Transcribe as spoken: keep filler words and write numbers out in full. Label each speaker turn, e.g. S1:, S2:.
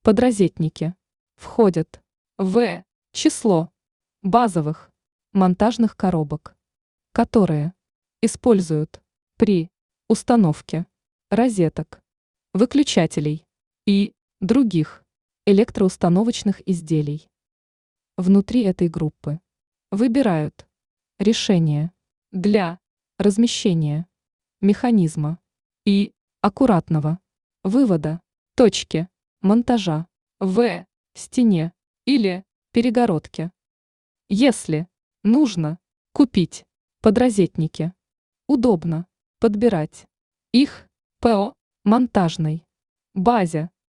S1: Подрозетники входят в число базовых монтажных коробок, которые используют при установке розеток, выключателей и других электроустановочных изделий. Внутри этой группы выбирают решение для размещения механизма и аккуратного вывода точки монтажа в стене или перегородке. Если нужно купить подрозетники, удобно подбирать их по монтажной базе